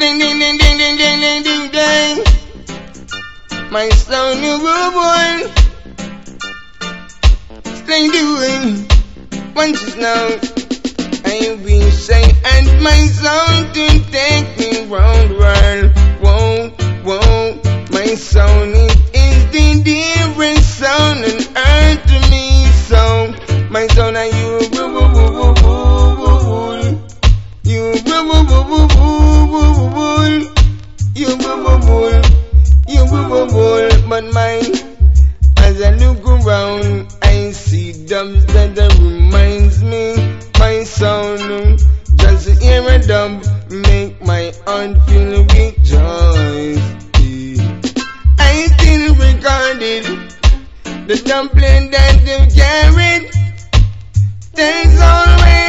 Ding ding ding ding ding ding ding ding ding. My sound you boy. Stay doing punches now. I will say and my sound to take me round the world. Whoa, whoa. My sound is the dearest sound on earth to me. So my sound and you you but mine, as I look around, I see dubs that reminds me my sound. Just to hear a dub make my heart feel with joy. I still recorded the dumpling that they carried. Thanks always.